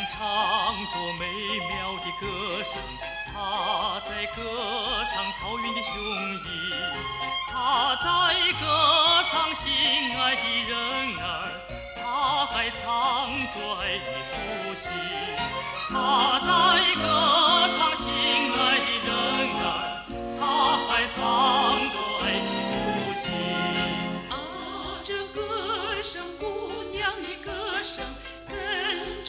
唱着美妙的歌声，他在歌唱草原的雄鹰，他在歌唱心爱的人儿，他还藏着爱的书信。他